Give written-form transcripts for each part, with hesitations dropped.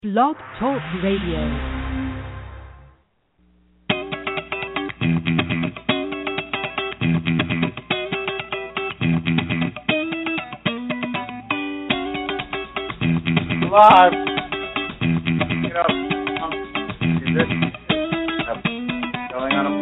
Blog Talk Radio. Live. Get up. Is this going on?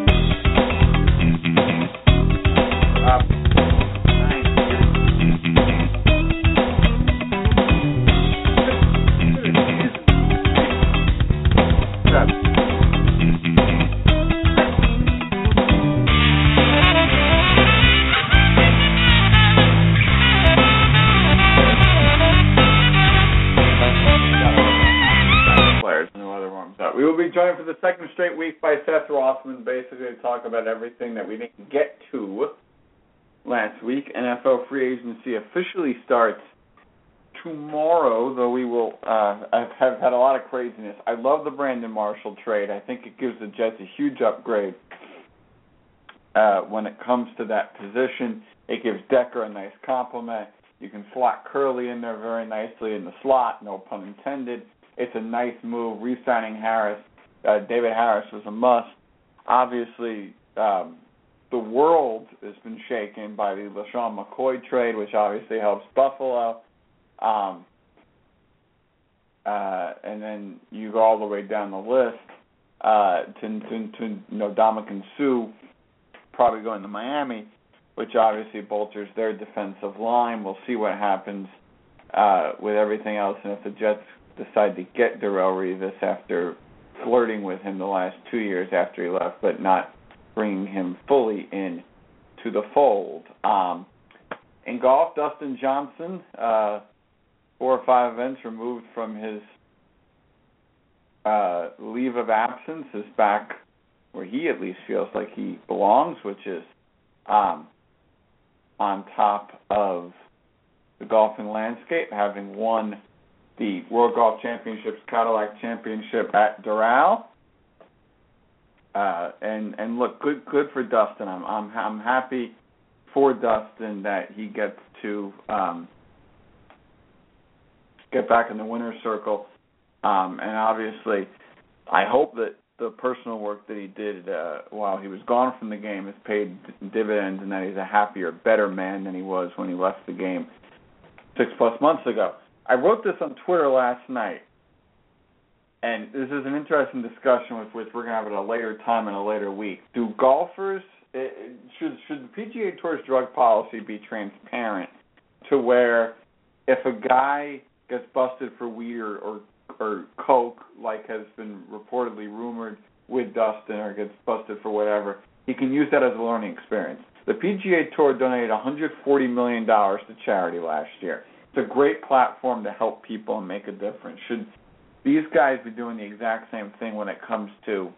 We will be joined for the second straight week by Seth Rossman, basically to talk about everything that we didn't get to last week. NFL free agency officially starts tomorrow, though we will have had a lot of craziness. I love the Brandon Marshall trade. I think it gives the Jets a huge upgrade when it comes to that position. It gives Decker a nice compliment. You can slot Curley in there very nicely in the slot, no pun intended. It's a nice move. Re-signing Harris, David Harris was a must. Obviously, the world has been shaken by the LaShawn McCoy trade, which obviously helps Buffalo. And then you go all the way down the list to Ndamukong Suh probably going to Miami, which obviously bolsters their defensive line. We'll see what happens with everything else, and if the Jets decide to get Darrelle Revis after flirting with him the last 2 years after he left, but not bringing him fully in to the fold. In golf, Dustin Johnson, 4 or 5 events removed from his leave of absence, is back where he at least feels like he belongs, which is on top of the golfing landscape, having won the World Golf Championships Cadillac Championship at Doral, and look, good for Dustin. I'm happy for Dustin that he gets to get back in the winner's circle, and obviously, I hope that the personal work that he did while he was gone from the game has paid dividends, and that he's a happier, better man than he was when he left the game 6+ months ago. I wrote this on Twitter last night, and this is an interesting discussion with which we're going to have at a later time in a later week. Do golfers, should the PGA Tour's drug policy be transparent to where if a guy gets busted for weed or coke, like has been reportedly rumored with Dustin, or gets busted for whatever, he can use that as a learning experience? The PGA Tour donated $140 million to charity last year. It's a great platform to help people and make a difference. Should these guys be doing the exact same thing when it comes to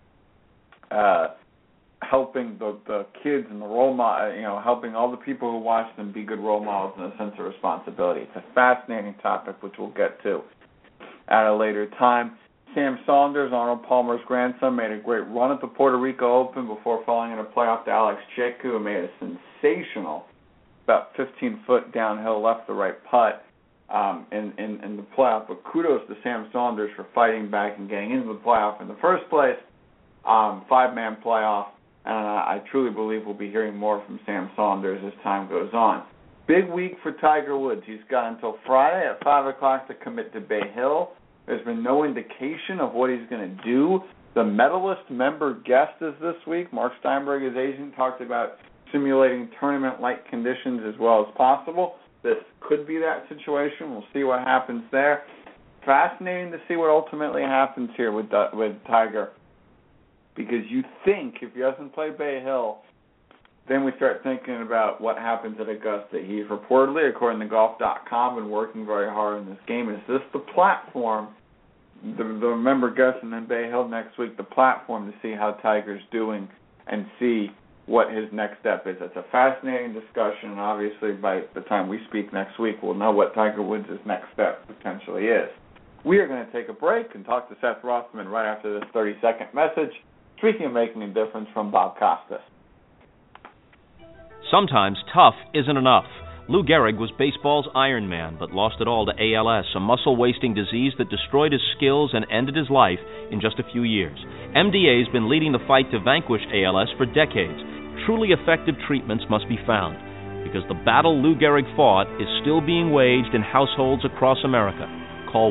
helping the kids and the role model, helping all the people who watch them be good role models and a sense of responsibility? It's a fascinating topic, which we'll get to at a later time. Sam Saunders, Arnold Palmer's grandson, made a great run at the Puerto Rico Open before falling in a playoff to Alex Cheku, who made a sensational about 15-foot downhill left the right putt in the playoff. But kudos to Sam Saunders for fighting back and getting into the playoff in the first place. 5-man playoff, and I truly believe we'll be hearing more from Sam Saunders as time goes on. Big week for Tiger Woods. He's got until Friday at 5 o'clock to commit to Bay Hill. There's been no indication of what he's going to do. The medalist member guest is this week. Mark Steinberg, his agent, talked about simulating tournament-like conditions as well as possible. This could be that situation. We'll see what happens there. Fascinating to see what ultimately happens here with Tiger, because you think if he doesn't play Bay Hill, then we start thinking about what happens at Augusta. He's reportedly, according to Golf.com, been working very hard in this game. Is this the platform, the member guest and then Bay Hill next week, the platform to see how Tiger's doing and see what his next step is? It's a fascinating discussion, and obviously by the time we speak next week, we'll know what Tiger Woods' next step potentially is. We are going to take a break and talk to Seth Rossman right after this 30-second message. Speaking of making a difference, from Bob Costas. Sometimes tough isn't enough. Lou Gehrig was baseball's Iron Man, but lost it all to ALS, a muscle-wasting disease that destroyed his skills and ended his life in just a few years. MDA's been leading the fight to vanquish ALS for decades. Truly effective treatments must be found, because the battle Lou Gehrig fought is still being waged in households across America. Call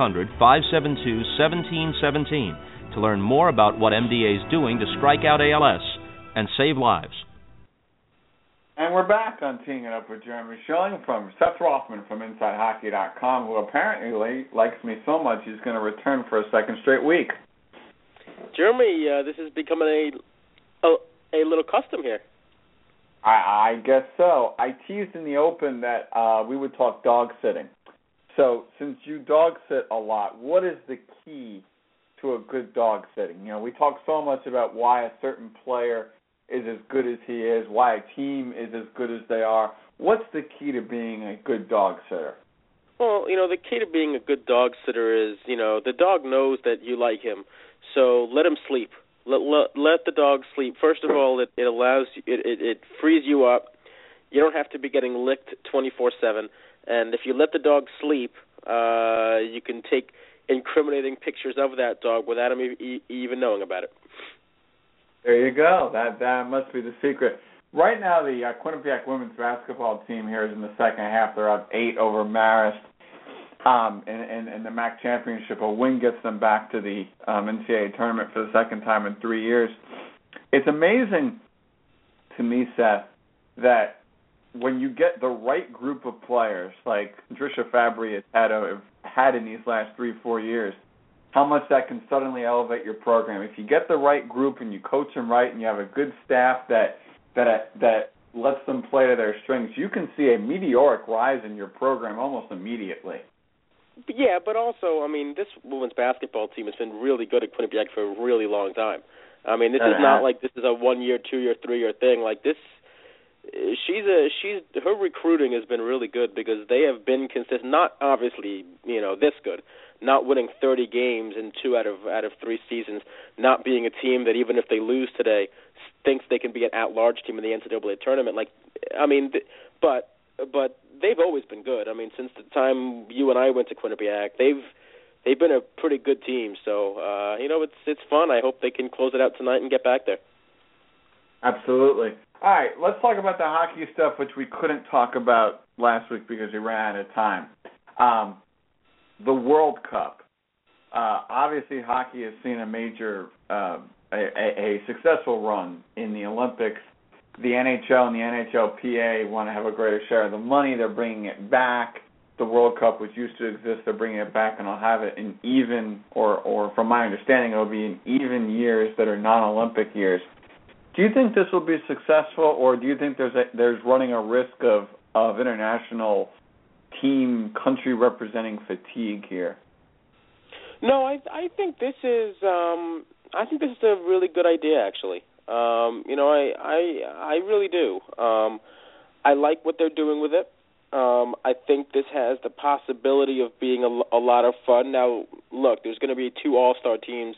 1-800-572-1717 to learn more about what MDA is doing to strike out ALS and save lives. And we're back on Teeing It Up with Jeremy Schilling from Seth Rothman from InsideHockey.com, who apparently likes me so much he's going to return for a second straight week. Jeremy, this is becoming a little custom here. I guess so. I teased in the open that we would talk dog sitting. So since you dog sit a lot, what is the key to a good dog sitting? You know, we talk so much about why a certain player is as good as he is, why a team is as good as they are. What's the key to being a good dog sitter? Well, the key to being a good dog sitter is, the dog knows that you like him, so let him sleep. Let the dog sleep. First of all, it allows you, it frees you up. You don't have to be getting licked 24/7. And if you let the dog sleep, you can take incriminating pictures of that dog without him even knowing about it. There you go. That must be the secret. Right now, the Quinnipiac women's basketball team here is in the second half. They're up 8 over Marist in the MAC championship. A win gets them back to the NCAA tournament for the second time in 3 years. It's amazing to me, Seth, that when you get the right group of players, like Trisha Fabry has had in these last 3-4 years, how much that can suddenly elevate your program. If you get the right group and you coach them right and you have a good staff that lets them play to their strengths, you can see a meteoric rise in your program almost immediately. Yeah, but also, this women's basketball team has been really good at Quinnipiac for a really long time. This is not like this is a 1-year, 2-year, 3-year thing. Like this, her recruiting has been really good because they have been consistent. Not obviously, this good. Not winning 30 games in 2 out of 3 seasons. Not being a team that even if they lose today, thinks they can be an at-large team in the NCAA tournament. But they've always been good. Since the time you and I went to Quinnipiac, they've been a pretty good team. So it's fun. I hope they can close it out tonight and get back there. Absolutely. All right, let's talk about the hockey stuff, which we couldn't talk about last week because we ran out of time. The World Cup. Obviously, hockey has seen a major, a successful run in the Olympics. The NHL and the NHLPA want to have a greater share of the money. They're bringing it back. The World Cup, which used to exist, they're bringing it back, and they'll have it in even, or from my understanding, it'll be in even years that are non-Olympic years. Do you think this will be successful, or do you think there's running a risk of international team country representing fatigue here? No, I think this is a really good idea actually. I really do. I like what they're doing with it. I think this has the possibility of being a lot of fun. Now, look, there's going to be 2 all-star teams,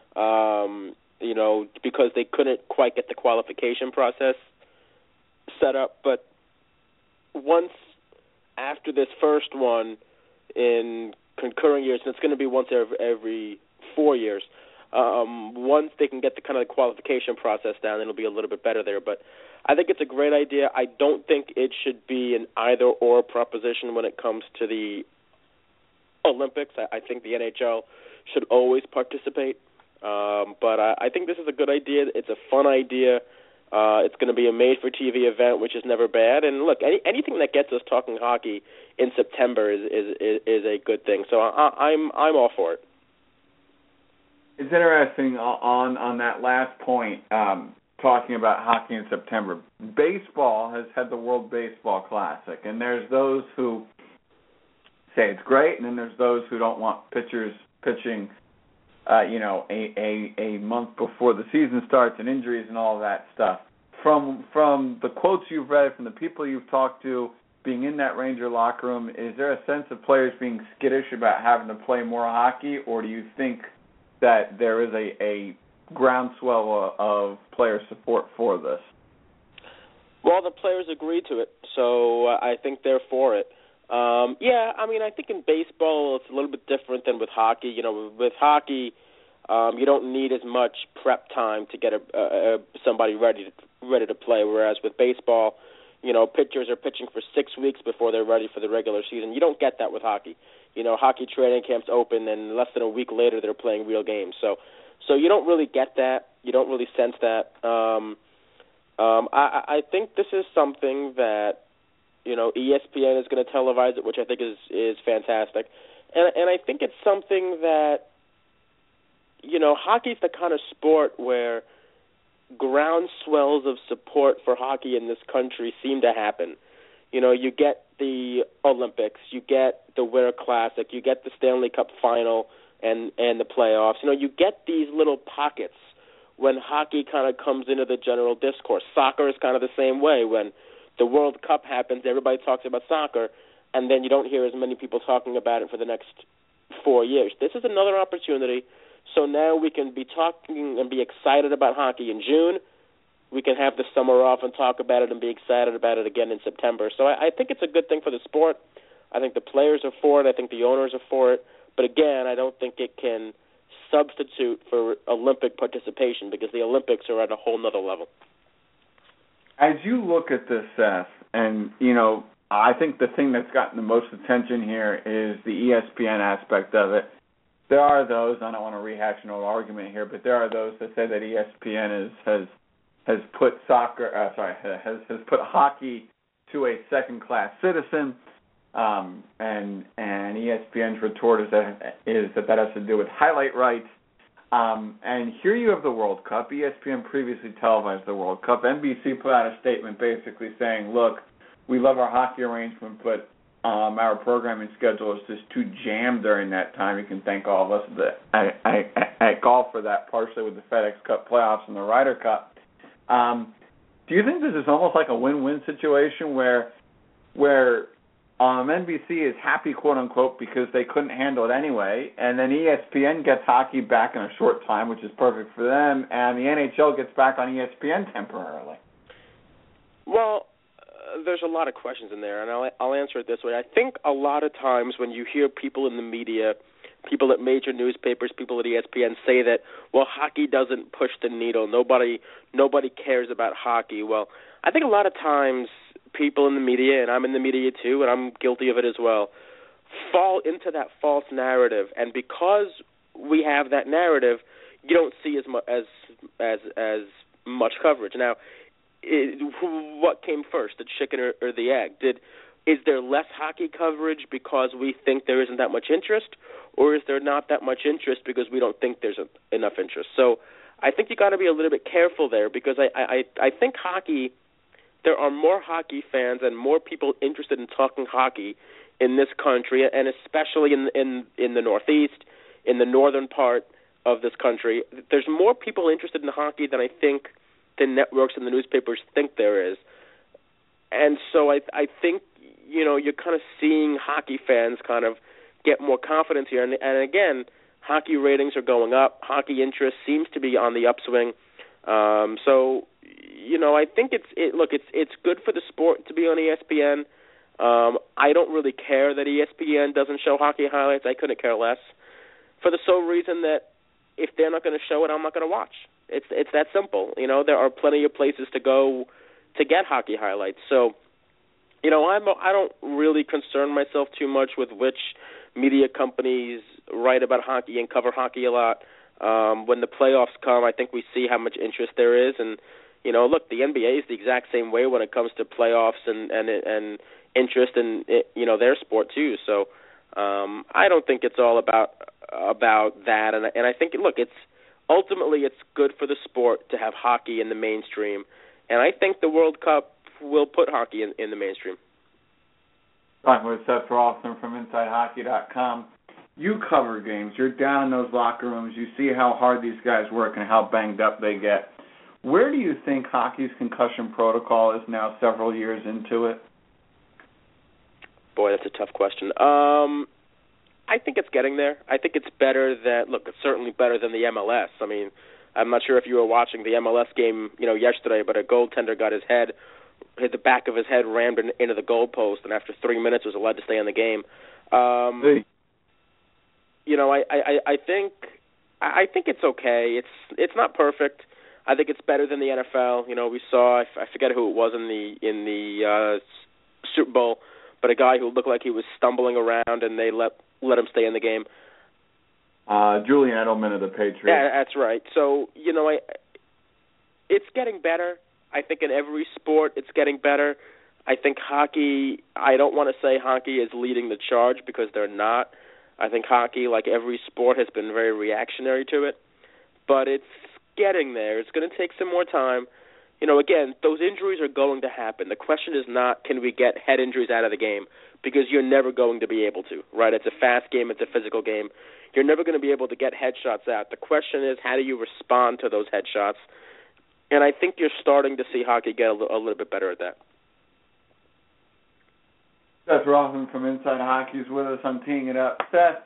because they couldn't quite get the qualification process set up. But once after this first one in concurring years, and it's going to be once every 4 years, once they can get the kind of the qualification process down, it'll be a little bit better there. But I think it's a great idea. I don't think it should be an either-or proposition when it comes to the Olympics. I think the NHL should always participate. But I think this is a good idea. It's a fun idea. It's going to be a made-for-TV event, which is never bad. And look, anything that gets us talking hockey in September is a good thing. So I'm all for it. It's interesting on that last point, talking about hockey in September. Baseball has had the World Baseball Classic, and there's those who say it's great, and then there's those who don't want pitchers pitching a month before the season starts and injuries and all of that stuff. From the quotes you've read, from the people you've talked to, being in that Ranger locker room, is there a sense of players being skittish about having to play more hockey, or do you think that there is a groundswell of player support for this? Well, the players agreed to it, so I think they're for it. I think in baseball it's a little bit different than with hockey. With hockey, you don't need as much prep time to get somebody ready to play, whereas with baseball, pitchers are pitching for 6 weeks before they're ready for the regular season. You don't get that with hockey. Hockey training camps open, and less than a week later they're playing real games. So you don't really get that. You don't really sense that. I think this is something that ESPN is going to televise it, which I think is fantastic, and I think it's something that hockey's the kind of sport where ground swells of support for hockey in this country seem to happen. You get the Olympics, you get the Winter Classic, you get the Stanley Cup Final and the playoffs. You get these little pockets when hockey kind of comes into the general discourse. Soccer is kind of the same way. When the World Cup happens, everybody talks about soccer, and then you don't hear as many people talking about it for the next 4 years. This is another opportunity. So now we can be talking and be excited about hockey in June. We can have the summer off and talk about it and be excited about it again in September. So I think it's a good thing for the sport. I think the players are for it. I think the owners are for it. But again, I don't think it can substitute for Olympic participation because the Olympics are at a whole nother level. As you look at this, Seth, and, I think the thing that's gotten the most attention here is the ESPN aspect of it. There are those, I don't want to rehash an old argument here, but there are those that say that ESPN has put has put hockey to a second-class citizen, and ESPN's retort is that has to do with highlight rights. And here you have the World Cup. ESPN previously televised the World Cup. NBC put out a statement basically saying, look, we love our hockey arrangement, but our programming schedule is just too jammed during that time. You can thank all of us at golf for that, partially with the FedEx Cup playoffs and the Ryder Cup. Do you think this is almost like a win-win situation where NBC is happy, quote-unquote, because they couldn't handle it anyway, and then ESPN gets hockey back in a short time, which is perfect for them, and the NHL gets back on ESPN temporarily? Well, there's a lot of questions in there, and I'll answer it this way. I think a lot of times when you hear people in the media, people at major newspapers, people at ESPN say that, well, hockey doesn't push the needle. Nobody cares about hockey. Well, I think a lot of times people in the media, and I'm in the media too, and I'm guilty of it as well, fall into that false narrative. And because we have that narrative, you don't see as much coverage. Now, what came first, the chicken or the egg? Is there less hockey coverage because we think there isn't that much interest, or is there not that much interest because we don't think there's enough interest? So I think you got to be a little bit careful there because I think hockey, there are more hockey fans and more people interested in talking hockey in this country, and especially in the Northeast, in the northern part of this country. There's more people interested in hockey than I think the networks and the newspapers think there is. And so I think, you're kind of seeing hockey fans kind of get more confidence here. And again, hockey ratings are going up. Hockey interest seems to be on the upswing. So I think it's good for the sport to be on ESPN. I don't really care that ESPN doesn't show hockey highlights. I couldn't care less, for the sole reason that if they're not going to show it, I'm not going to watch. It's that simple. There are plenty of places to go to get hockey highlights. So, I don't really concern myself too much with which media companies write about hockey and cover hockey a lot. When the playoffs come, I think we see how much interest there is. And, look, the NBA is the exact same way when it comes to playoffs and interest in, their sport too. So I don't think it's all about that. And I think, look, ultimately it's good for the sport to have hockey in the mainstream. And I think the World Cup will put hockey in the mainstream. Talking with Seth Ralston from InsideHockey.com. You cover games. You're down in those locker rooms. You see how hard these guys work and how banged up they get. Where do you think hockey's concussion protocol is now several years into it? Boy, that's a tough question. I think it's getting there. I think it's better than, it's certainly better than the MLS. I mean, I'm not sure if you were watching the MLS game, yesterday, but a goaltender got his head hit the back of his head rammed into the goalpost, and after 3 minutes was allowed to stay in the game. You know, I think it's okay. It's not perfect. I think it's better than the NFL. You know, we saw, I forget who it was in the Super Bowl, but a guy who looked like he was stumbling around, and they let him stay in the game. Julian Edelman of the Patriots. Yeah, that's right. So, you know, it's getting better. I think in every sport it's getting better. I think hockey, I don't want to say hockey is leading the charge because they're not. I think hockey, like every sport, has been very reactionary to it. But it's getting there. It's going to take some more time. You know, again, those injuries are going to happen. The question is not, can we get head injuries out of the game? Because you're never going to be able to, right? It's a fast game. It's a physical game. You're never going to be able to get headshots out. The question is, how do you respond to those headshots? And I think you're starting to see hockey get a little bit better at that. Seth Rothman from Inside Hockey is with us on Teeing It Up. Seth,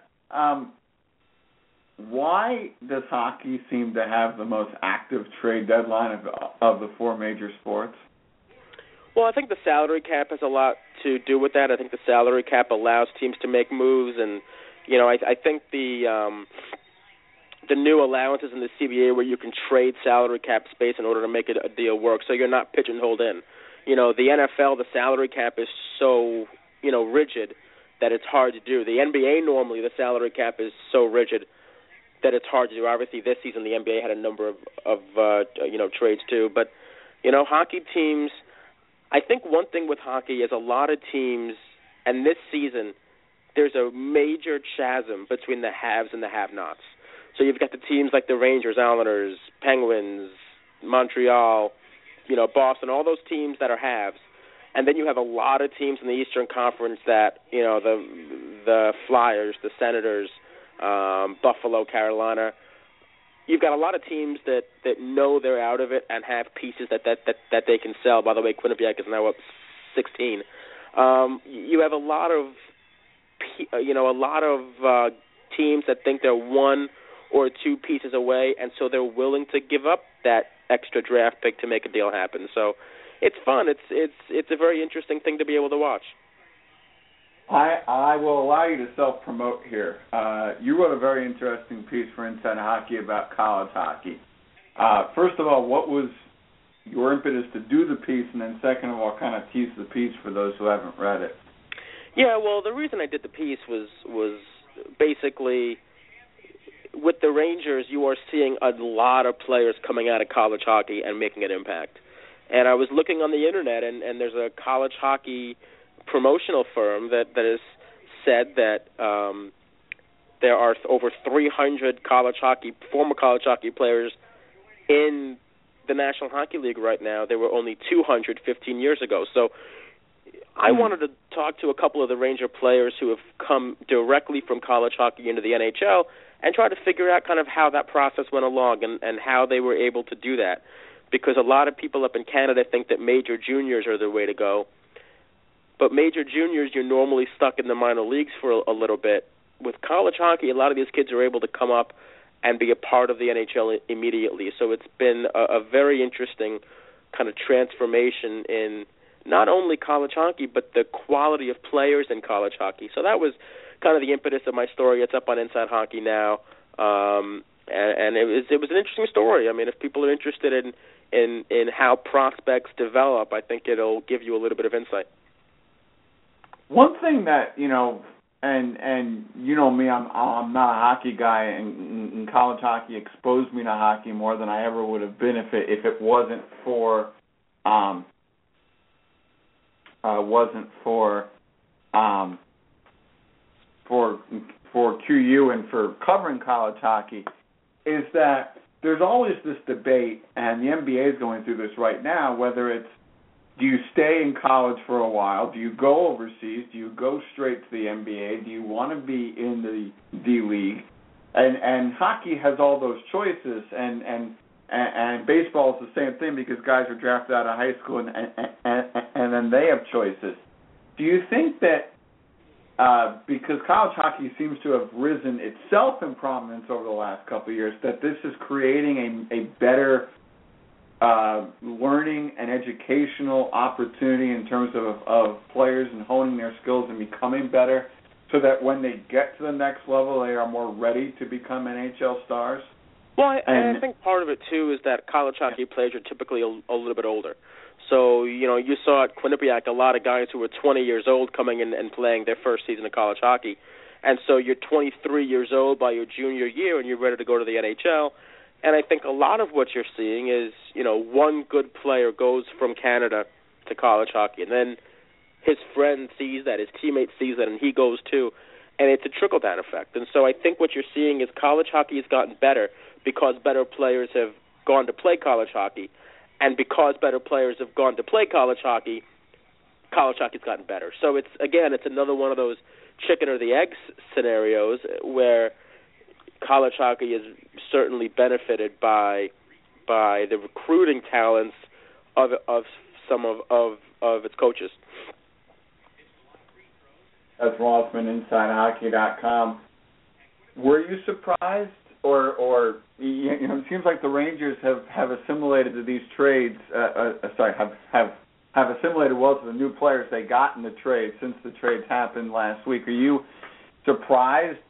why does hockey seem to have the most active trade deadline of the four major sports? Well, I think the salary cap has a lot to do with that. I think the salary cap allows teams to make moves, and you know, I think the new allowances in the CBA where you can trade salary cap space in order to make a deal work, so you're not pigeonholed in. You know, the NFL, the salary cap is so, you know, rigid that it's hard to do. The NBA normally, the salary cap is so rigid that it's hard to do. Obviously, this season the NBA had a number of trades too. But, you know, hockey teams, I think one thing with hockey is a lot of teams, and this season there's a major chasm between the haves and the have-nots. So you've got the teams like the Rangers, Islanders, Penguins, Montreal, you know, Boston, all those teams that are haves. And then you have a lot of teams in the Eastern Conference that, you know, the Flyers, the Senators, Buffalo, Carolina. You've got a lot of teams that know they're out of it and have pieces that they can sell. By the way, Quinnipiac is now up 16. You have a lot of teams that think they're one or two pieces away, and so they're willing to give up that extra draft pick to make a deal happen. So it's fun. It's a very interesting thing to be able to watch. I will allow you to self-promote here. You wrote a very interesting piece for Inside Hockey about college hockey. First of all, what was your impetus to do the piece, and then second of all, kind of tease the piece for those who haven't read it? Yeah, well, the reason I did the piece was basically with the Rangers, you are seeing a lot of players coming out of college hockey and making an impact. And I was looking on the Internet, and there's a college hockey promotional firm that has said that there are over 300 former college hockey players in the National Hockey League right now. There were only 200 15 years ago. So I wanted to talk to a couple of the Ranger players who have come directly from college hockey into the NHL and try to figure out kind of how that process went along and how they were able to do that. Because a lot of people up in Canada think that major juniors are the way to go. But major juniors, you're normally stuck in the minor leagues for a little bit. With college hockey, a lot of these kids are able to come up and be a part of the NHL immediately. So it's been a very interesting kind of transformation in not only college hockey, but the quality of players in college hockey. So that was kind of the impetus of my story. It's up on Inside Hockey now. And it was an interesting story. I mean, if people are interested in how prospects develop, I think it'll give you a little bit of insight. One thing that, you know, and you know me, I'm not a hockey guy, and college hockey exposed me to hockey more than I ever would have been if it wasn't for QU and for covering college hockey, is that there's always this debate, and the NBA is going through this right now, whether it's, do you stay in college for a while? Do you go overseas? Do you go straight to the NBA? Do you want to be in the D-League? And hockey has all those choices, and baseball is the same thing because guys are drafted out of high school and then they have choices. Do you think that because college hockey seems to have risen itself in prominence over the last couple of years, that this is creating a better learning and educational opportunity in terms of players and honing their skills and becoming better, so that when they get to the next level, they are more ready to become NHL stars? Well, I think part of it, too, is that college hockey players are typically a little bit older. So, you saw at Quinnipiac a lot of guys who were 20 years old coming in and playing their first season of college hockey. And so you're 23 years old by your junior year and you're ready to go to the NHL. And I think a lot of what you're seeing is, one good player goes from Canada to college hockey, and then his friend sees that, his teammate sees that, and he goes too. And it's a trickle-down effect. And so I think what you're seeing is college hockey has gotten better because better players have gone to play college hockey. And because better players have gone to play college hockey's gotten better. So it's another one of those chicken or the egg scenarios where college hockey is certainly benefited by the recruiting talents of some of its coaches. That's Rothman, InsideHockey.com. Were you surprised, or it seems like the Rangers have assimilated to these trades? Have assimilated well to the new players they got in the trade since the trades happened last week. Are you surprised?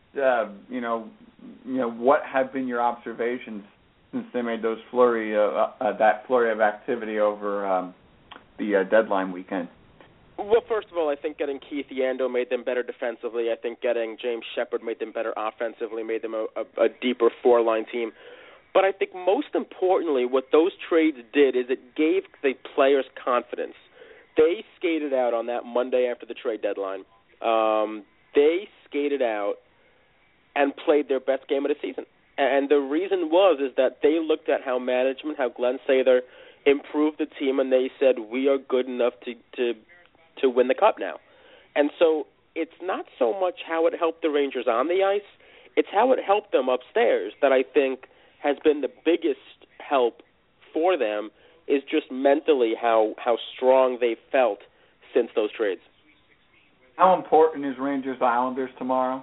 What have been your observations since they made that flurry of activity over the deadline weekend? Well, first of all, I think getting Keith Yandel made them better defensively. I think getting James Shepard made them better offensively, made them a deeper four-line team. But I think most importantly, what those trades did is it gave the players confidence. They skated out on that Monday after the trade deadline. They skated out and played their best game of the season. And the reason is that they looked at how management, how Glenn Sather improved the team, and they said, we are good enough to win the cup now. And so it's not so much how it helped the Rangers on the ice, it's how it helped them upstairs that I think has been the biggest help for them, is just mentally how strong they felt since those trades. How important is Rangers-Islanders tomorrow?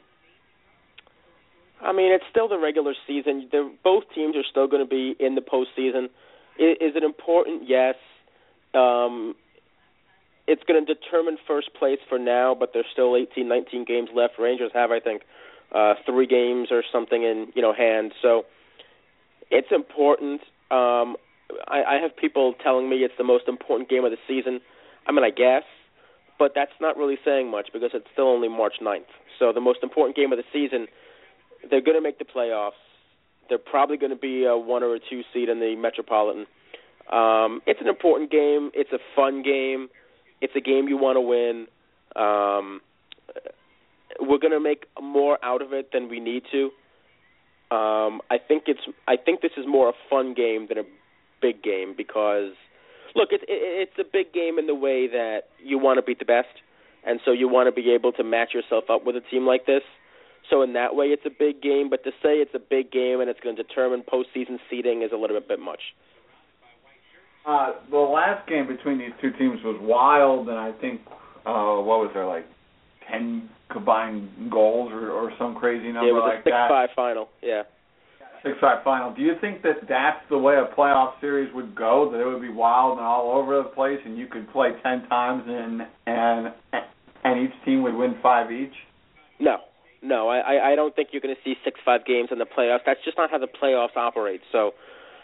I mean, it's still the regular season. Both teams are still going to be in the postseason. Is it important? Yes. It's going to determine first place for now, but there's still 18, 19 games left. Rangers have, I think, 3 games or something in hand. So it's important. I have people telling me it's the most important game of the season. I mean, I guess, but that's not really saying much because it's still only March 9th. So the most important game of the season, they're going to make the playoffs. They're probably going to be a 1 or a 2 seed in the Metropolitan. It's an important game. It's a fun game. It's a game you want to win. We're going to make more out of it than we need to. I think this is more a fun game than a big game because, look, it's a big game in the way that you want to beat the best, and so you want to be able to match yourself up with a team like this. So in that way, it's a big game. But to say it's a big game and it's going to determine postseason seeding is a little bit much. The last game between these two teams was wild, and I think, what was there, like 10 combined goals or some crazy number like that? It was a 6-5 final, yeah. 6-5 final. Do you think that that's the way a playoff series would go, that it would be wild and all over the place and you could play 10 times and each team would win 5 each? No, I don't think you're going to see 6-5 games in the playoffs. That's just not how the playoffs operate. So,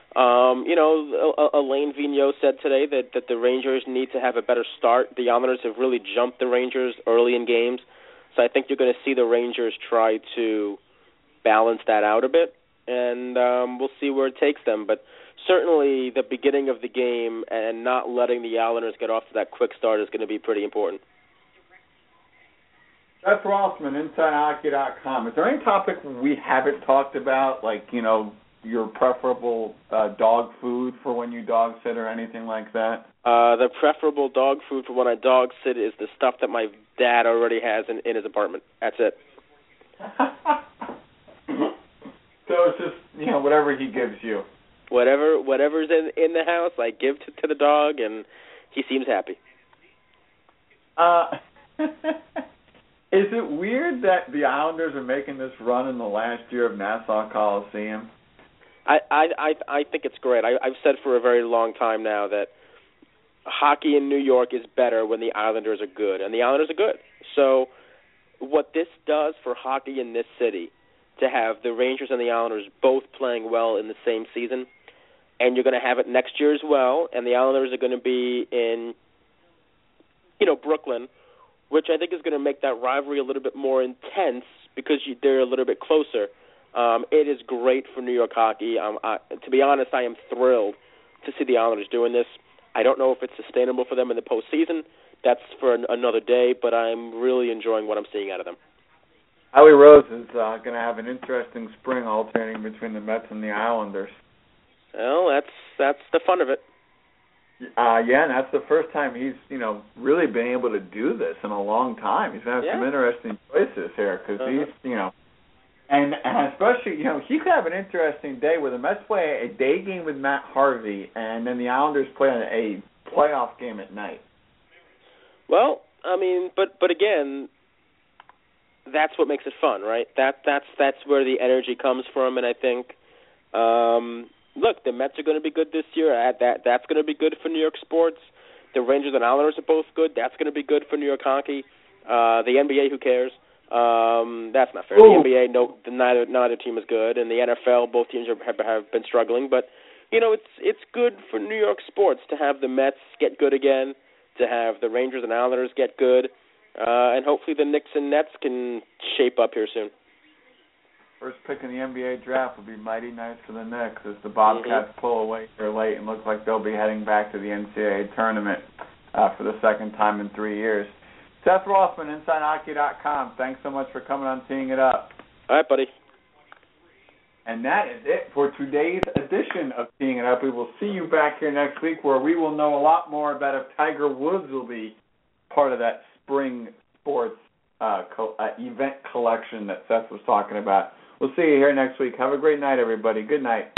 Alain Vigneault said today that the Rangers need to have a better start. The Islanders have really jumped the Rangers early in games. So I think you're going to see the Rangers try to balance that out a bit, and we'll see where it takes them. But certainly the beginning of the game and not letting the Islanders get off to that quick start is going to be pretty important. Seth Rothman, InsideHockey.com. Is there any topic we haven't talked about, like, your preferable dog food for when you dog sit or anything like that? The preferable dog food for when I dog sit is the stuff that my dad already has in his apartment. That's it. So it's just, whatever he gives you. Whatever's in the house, I give to the dog, and he seems happy. Is it weird that the Islanders are making this run in the last year of Nassau Coliseum? I think it's great. I've said for a very long time now that hockey in New York is better when the Islanders are good, and the Islanders are good. So what this does for hockey in this city, to have the Rangers and the Islanders both playing well in the same season, and you're going to have it next year as well, and the Islanders are going to be in, Brooklyn, which I think is going to make that rivalry a little bit more intense because they're a little bit closer. It is great for New York hockey. To be honest, I am thrilled to see the Islanders doing this. I don't know if it's sustainable for them in the postseason. That's for another day, but I'm really enjoying what I'm seeing out of them. Howie Rose is going to have an interesting spring alternating between the Mets and the Islanders. Well, that's the fun of it. And that's the first time he's, really been able to do this in a long time. He's going to have some interesting choices here because he's, and especially, he could have an interesting day where the Mets play a day game with Matt Harvey and then the Islanders play a playoff game at night. Well, I mean, but again, that's what makes it fun, right? That's where the energy comes from, and I think, look, the Mets are going to be good this year. That's going to be good for New York sports. The Rangers and Islanders are both good. That's going to be good for New York hockey. The NBA, who cares? That's not fair. Ooh. The NBA, neither team is good, and the NFL, both teams have been struggling. But it's good for New York sports to have the Mets get good again, to have the Rangers and Islanders get good, and hopefully the Knicks and Nets can shape up here soon. First pick in the NBA draft will be mighty nice for the Knicks as the Bobcats pull away here late and look like they'll be heading back to the NCAA tournament for the second time in 3 years. Seth Rothman, InsideHockey.com. Thanks so much for coming on Teeing It Up. All right, buddy. And that is it for today's edition of Teeing It Up. We will see you back here next week where we will know a lot more about if Tiger Woods will be part of that spring sports event collection that Seth was talking about. We'll see you here next week. Have a great night, everybody. Good night.